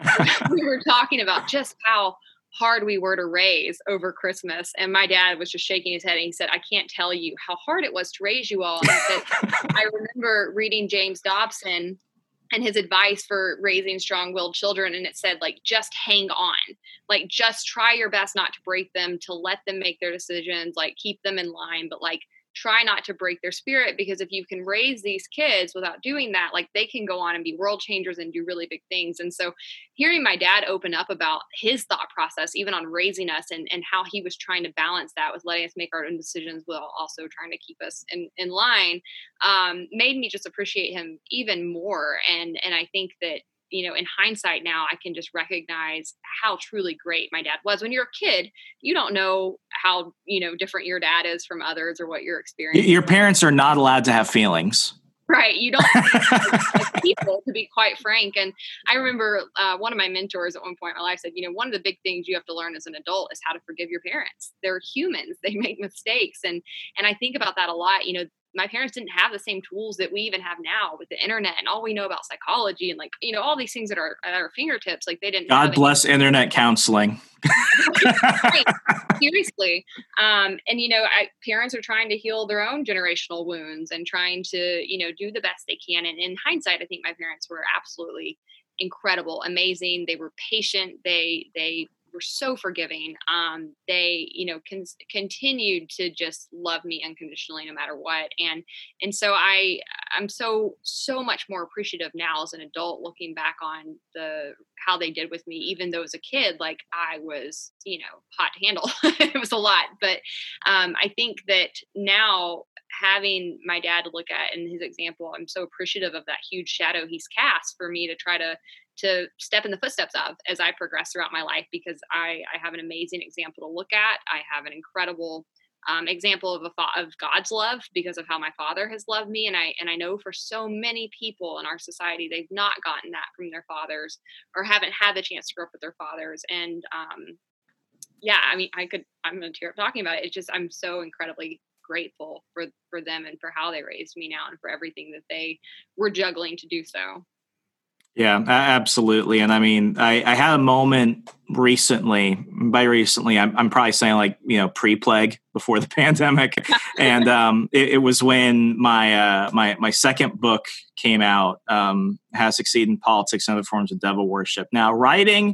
we were talking about just how hard we were to raise over Christmas. And my dad was just shaking his head and he said, I can't tell you how hard it was to raise you all. And he said, I remember reading James Dobson and his advice for raising strong-willed children. And it said, like, just hang on, like, just try your best not to break them, to let them make their decisions, like, keep them in line, but, like, try not to break their spirit, because if you can raise these kids without doing that, like, they can go on and be world changers and do really big things. And so hearing my dad open up about his thought process, even on raising us, and, and how he was trying to balance that with letting us make our own decisions while also trying to keep us in, in line, um, made me just appreciate him even more. And, and I think that, you know, in hindsight now, I can just recognize how truly great my dad was. When you're a kid, you don't know how, you know, different your dad is from others or what you're experiencing. Your parents are not allowed to have feelings. Right. You don't as people, to be quite frank. And I remember uh, one of my mentors at one point in my life said, you know, one of the big things you have to learn as an adult is how to forgive your parents. They're humans. They make mistakes. And, and I think about that a lot. You know, my parents didn't have the same tools that we even have now with the internet and all we know about psychology and, like, you know, all these things that are at our fingertips. Like, they didn't. God bless any- internet counseling. Right. Seriously. Um, and, you know, I, parents are trying to heal their own generational wounds and trying to, you know, do the best they can. And in hindsight, I think my parents were absolutely incredible, amazing. They were patient. They, they, were so forgiving. Um, they, you know, con- continued to just love me unconditionally, no matter what. And, and so I, I'm so, so much more appreciative now as an adult, looking back on the, how they did with me, even though as a kid, like I was, you know, hot to handle. It was a lot. But um, I think that now having my dad to look at and his example, I'm so appreciative of that huge shadow he's cast for me to try to, to step in the footsteps of as I progress throughout my life, because I, I have an amazing example to look at. I have an incredible Um, example of a fa- of God's love because of how my father has loved me. And I, and I know for so many people in our society, they've not gotten that from their fathers or haven't had the chance to grow up with their fathers. And, um, yeah, I mean, I could, I'm going to tear up talking about it. It's just, I'm so incredibly grateful for, for them and for how they raised me now and for everything that they were juggling to do so. Yeah, absolutely. And I mean, I, I had a moment recently, by recently, I'm, I'm probably saying like, you know, pre-plague before the pandemic. And um, it, it was when my, uh, my, my second book came out, um, How to Succeed in Politics and Other Forms of Devil Worship. Now, writing,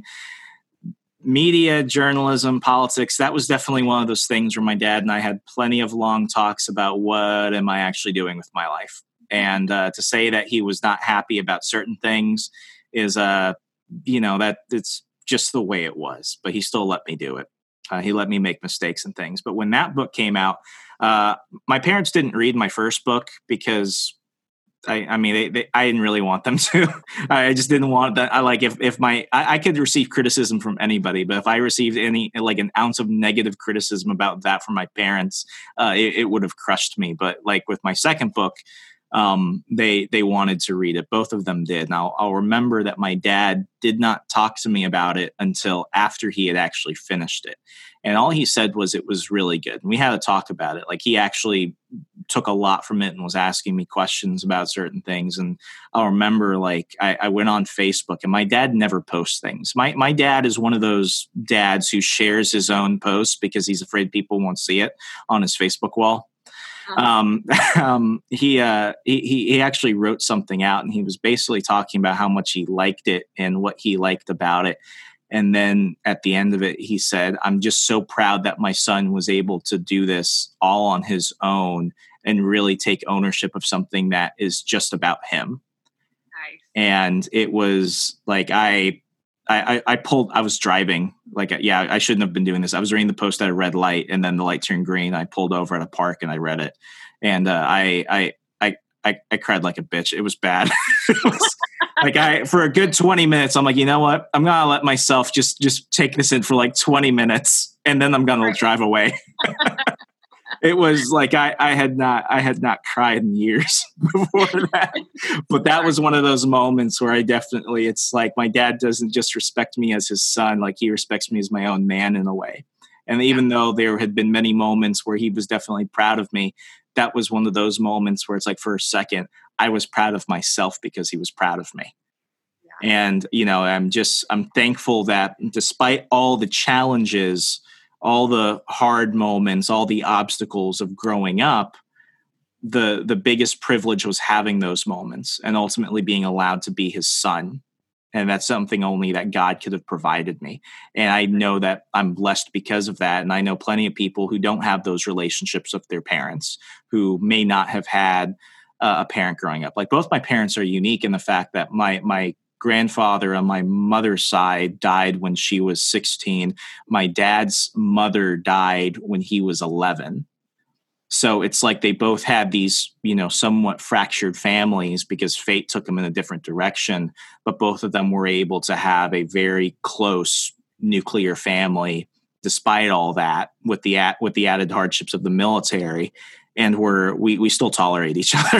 media, journalism, politics, that was definitely one of those things where my dad and I had plenty of long talks about what am I actually doing with my life. And uh, to say that he was not happy about certain things is, uh, you know, that it's just the way it was. But he still let me do it. Uh, he let me make mistakes and things. But when that book came out, uh, my parents didn't read my first book because, I, I mean, they, they, I didn't really want them to. I just didn't want that. I like if if my I, I could receive criticism from anybody, but if I received any like an ounce of negative criticism about that from my parents, uh, it, it would have crushed me. But like with my second book, um, they, they wanted to read it. Both of them did. Now I'll remember that my dad did not talk to me about it until after he had actually finished it. And all he said was it was really good. And we had to talk about it. Like he actually took a lot from it and was asking me questions about certain things. And I'll remember like I, I went on Facebook and my dad never posts things. My, my dad is one of those dads who shares his own posts because he's afraid people won't see it on his Facebook wall. Um, um, he, uh, he, he actually wrote something out and he was basically talking about how much he liked it and what he liked about it. And then at the end of it, he said, I'm just so proud that my son was able to do this all on his own and really take ownership of something that is just about him. Nice. And it was like, I, I, I pulled, I was driving like, yeah, I shouldn't have been doing this. I was reading the post at a red light and then the light turned green. I pulled over at a park and I read it. And uh, I, I, I, I, I cried like a bitch. It was bad. It was, like I, for a good twenty minutes, I'm like, you know what? I'm going to let myself just, just take this in for like twenty minutes and then I'm going to drive away. It was like, I, I had not, I had not cried in years before that, but that was one of those moments where I definitely, it's like my dad doesn't just respect me as his son, like he respects me as my own man in a way. And even though there had been many moments where he was definitely proud of me, that was one of those moments where it's like for a second, I was proud of myself because he was proud of me. Yeah. And, you know, I'm just, I'm thankful that despite all the challenges, all the hard moments, all the obstacles of growing up, the the biggest privilege was having those moments and ultimately being allowed to be his son. And that's something only that God could have provided me. And I know that I'm blessed because of that. And I know plenty of people who don't have those relationships with their parents, who may not have had uh, a parent growing up. Like both my parents are unique in the fact that my my grandfather on my mother's side died when she was sixteen. My dad's mother died when he was eleven. So it's like they both had these, you know, somewhat fractured families because fate took them in a different direction. But both of them were able to have a very close nuclear family, despite all that, with the with the added hardships of the military. And we're we we still tolerate each other.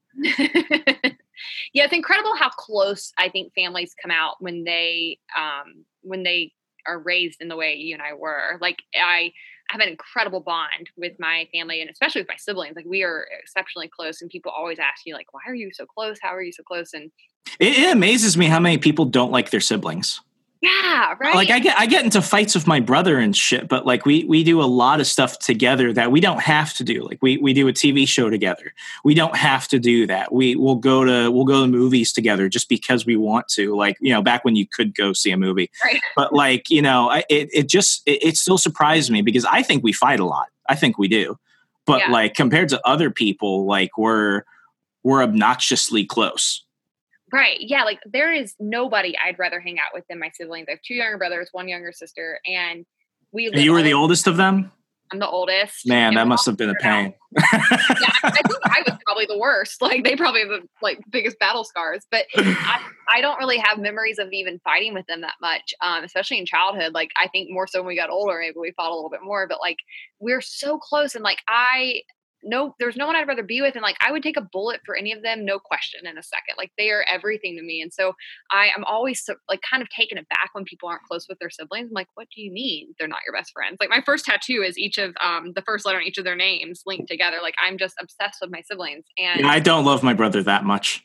Yeah, it's incredible how close I think families come out when they um, when they are raised in the way you and I were. Like I have an incredible bond with my family and especially with my siblings. Like we are exceptionally close, and people always ask me like, "Why are you so close? How are you so close?" And it, it amazes me how many people don't like their siblings. Yeah, right. Like I get, I get into fights with my brother and shit, but like we, we do a lot of stuff together that we don't have to do. Like we, we do a T V show together. We don't have to do that. We will go to, we'll go to movies together just because we want to, like, you know, back when you could go see a movie, right. But like, you know, I, it, it just, it, it still surprised me because I think we fight a lot. I think we do, but yeah. Like compared to other people, like we're, we're obnoxiously close. Right. Yeah. Like there is nobody I'd rather hang out with than my siblings. I have two younger brothers, one younger sister, and we. And you were the oldest of them? I'm the oldest. Man, that must have been a pain. Yeah, I think I was probably the worst. Like they probably have the like biggest battle scars. But I, I don't really have memories of even fighting with them that much, um, especially in childhood. Like I think more so when we got older, maybe we fought a little bit more. But like we're so close, and like I. No, there's no one I'd rather be with. And like, I would take a bullet for any of them, no question in a second. Like they are everything to me. And so I am always so, like kind of taken aback when people aren't close with their siblings. I'm like, what do you mean they're not your best friends? Like my first tattoo is each of um, the first letter in each of their names linked together. Like I'm just obsessed with my siblings. And yeah, I don't love my brother that much.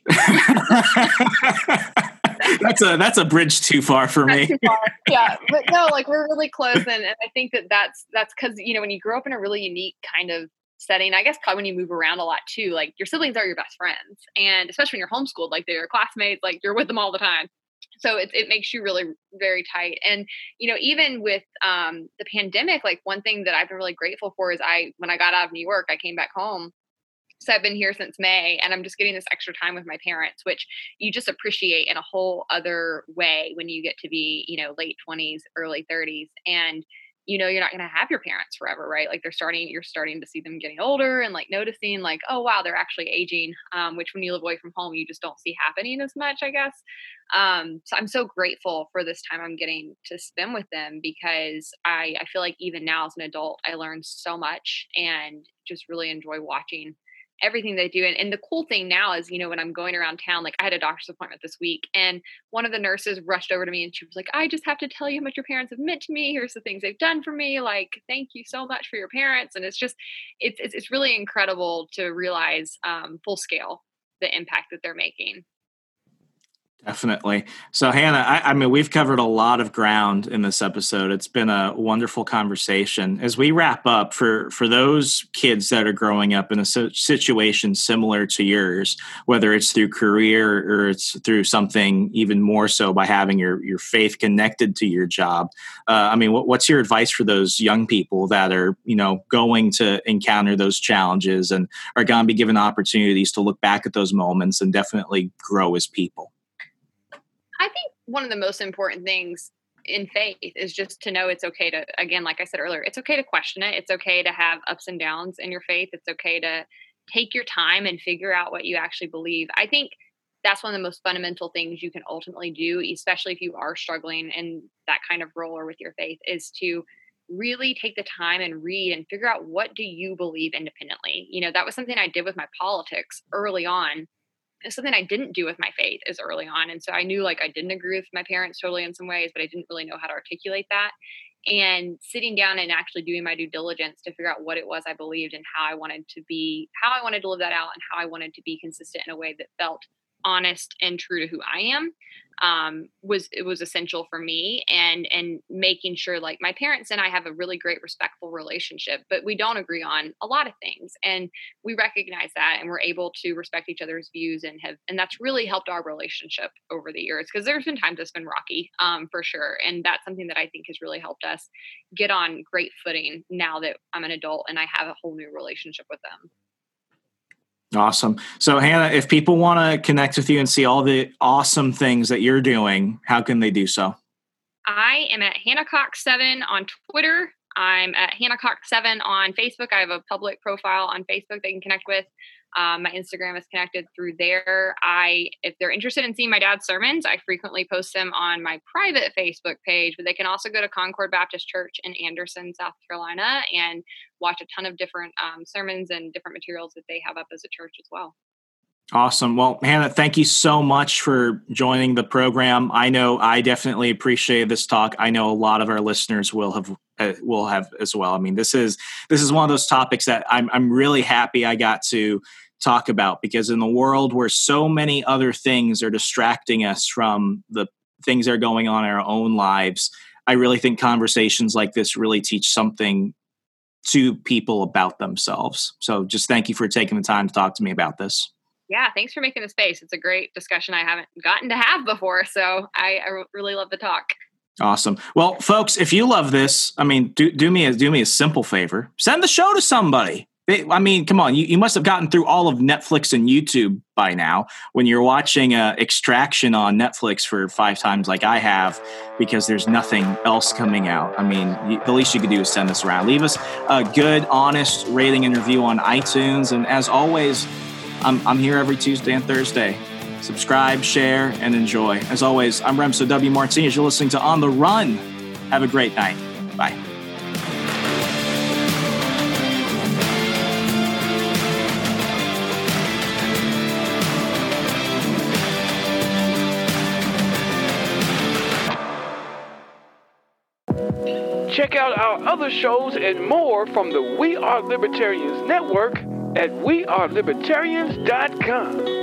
that's a, that's a bridge too far for me. Far. Yeah. But no, like we're really close. And, and I think that that's, that's cause you know, when you grow up in a really unique kind of setting, I guess when you move around a lot too, like your siblings are your best friends. And especially when you're homeschooled, like they're your classmates, like you're with them all the time. So it, it makes you really very tight. And, you know, even with um, the pandemic, like one thing that I've been really grateful for is I, when I got out of New York, I came back home. So I've been here since May and I'm just getting this extra time with my parents, which you just appreciate in a whole other way when you get to be, you know, late twenties, early thirties. And you know, you're not going to have your parents forever, right? Like they're starting, you're starting to see them getting older and like noticing like, oh, wow, they're actually aging, um, which when you live away from home, you just don't see happening as much, I guess. Um, so I'm so grateful for this time I'm getting to spend with them because I, I feel like even now as an adult, I learned so much and just really enjoy watching everything they do. And, and the cool thing now is, you know, when I'm going around town, like I had a doctor's appointment this week and one of the nurses rushed over to me and she was like, I just have to tell you how much your parents have meant to me. Here's the things they've done for me. Like, thank you so much for your parents. And it's just, it's, it's, it's really incredible to realize um, full scale the impact that they're making. Definitely. So Hannah, I, I mean, we've covered a lot of ground in this episode. It's been a wonderful conversation. As we wrap up, for, for those kids that are growing up in a situation similar to yours, whether it's through career or it's through something even more so by having your, your faith connected to your job, uh, I mean, what, what's your advice for those young people that are, you know, going to encounter those challenges and are going to be given opportunities to look back at those moments and definitely grow as people? I think one of the most important things in faith is just to know it's okay to, again, like I said earlier, it's okay to question it. It's okay to have ups and downs in your faith. It's okay to take your time and figure out what you actually believe. I think that's one of the most fundamental things you can ultimately do, especially if you are struggling in that kind of role or with your faith, is to really take the time and read and figure out what do you believe independently. You know, that was something I did with my politics early on. It's something I didn't do with my faith as early on. And so I knew like I didn't agree with my parents totally in some ways, but I didn't really know how to articulate that. And sitting down and actually doing my due diligence to figure out what it was I believed and how I wanted to be, how I wanted to live that out and how I wanted to be consistent in a way that felt honest and true to who I am, um, was, it was essential for me. And, and making sure like my parents and I have a really great respectful relationship, but we don't agree on a lot of things. And we recognize that and we're able to respect each other's views and have, and that's really helped our relationship over the years. Cause there's been times it's been rocky, um, for sure. And that's something that I think has really helped us get on great footing now that I'm an adult and I have a whole new relationship with them. Awesome. So Hannah, if people want to connect with you and see all the awesome things that you're doing, how can they do so? I am at Hannah Cox seven on Twitter. I'm at Hannah Cox seven on Facebook. I have a public profile on Facebook they can connect with. Um, my Instagram is connected through there. I, if they're interested in seeing my dad's sermons, I frequently post them on my private Facebook page, but they can also go to Concord Baptist Church in Anderson, South Carolina, and watch a ton of different um, sermons and different materials that they have up as a church as well. Awesome. Well, Hannah, thank you so much for joining the program. I know I definitely appreciate this talk. I know a lot of our listeners will have uh, will have as well. I mean, this is this is one of those topics that I'm I'm really happy I got to talk about, because in the world where so many other things are distracting us from the things that are going on in our own lives, I really think conversations like this really teach something to people about themselves. So just thank you for taking the time to talk to me about this. Yeah, thanks for making the space. It's a great discussion I haven't gotten to have before, so I, I really love the talk. Awesome. Well, folks, if you love this, I mean, do, do me a do me a simple favor. Send the show to somebody. They, I mean, come on, you, you must have gotten through all of Netflix and YouTube by now when you're watching uh, Extraction on Netflix for five times like I have, because there's nothing else coming out. I mean, you, the least you could do is send this around. Leave us a good, honest rating and review on iTunes. And as always, I'm, I'm here every Tuesday and Thursday. Subscribe, share, and enjoy. As always, I'm Remso W. Martinez. You're listening to On the Run. Have a great night. Bye. Check out our other shows and more from the We Are Libertarians Network at we are libertarians dot com.